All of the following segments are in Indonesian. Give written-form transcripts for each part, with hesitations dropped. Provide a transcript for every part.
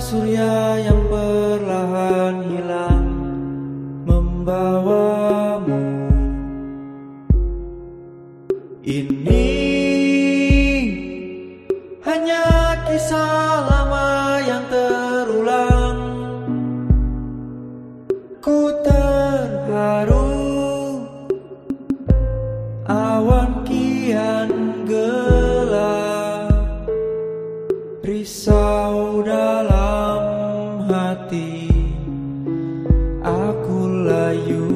surya yang perlahan hilang membawamu. Ini hanya kisah lama yang terulang. Ku terharu, awan kian gelap, risau dalam hati, aku layu.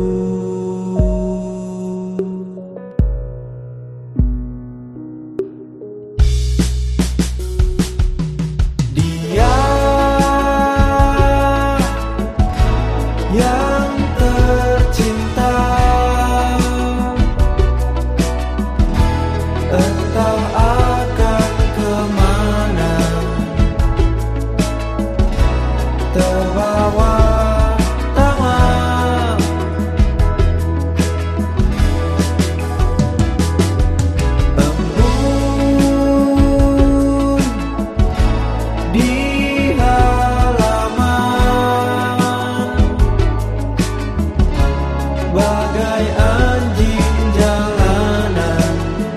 Dia yang tercinta, entah akan kemana, terbawa taman. Embun di halaman, bagai anjing jalanan,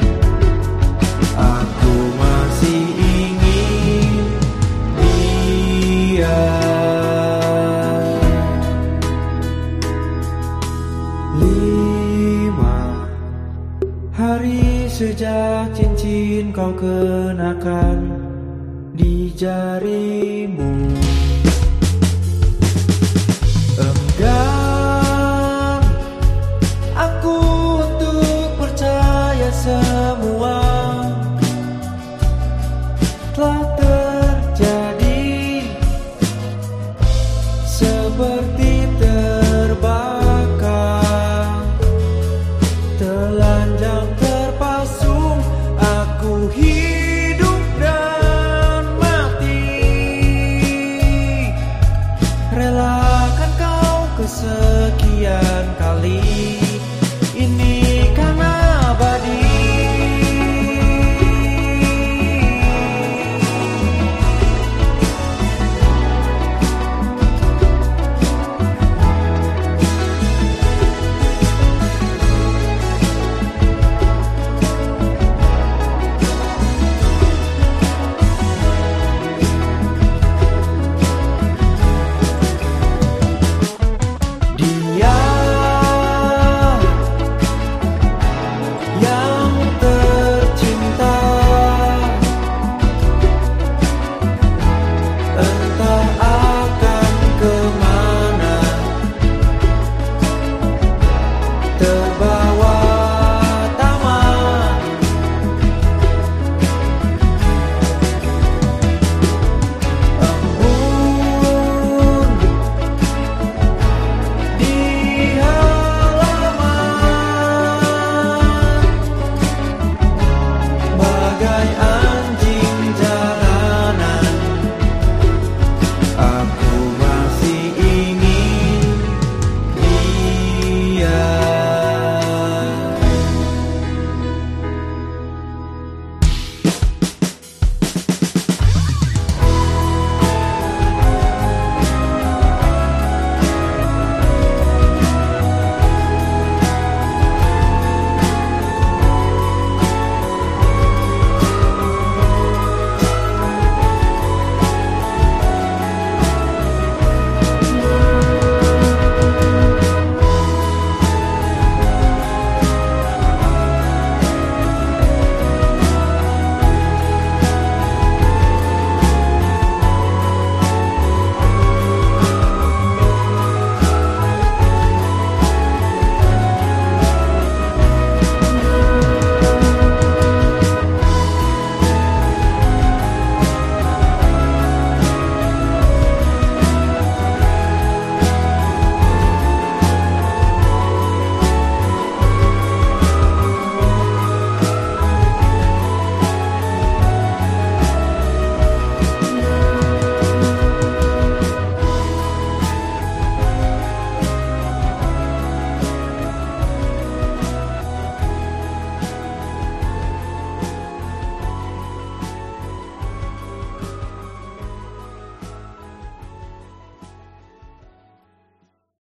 aku masih ingin dia. 5 hari sejak cincin kau kenakan di jarimu. Enggan aku untuk percaya semua telah terjadi, seperti terbakar, telanjang terpasung, aku hidup dan mati. Relakan kau kesekian kali.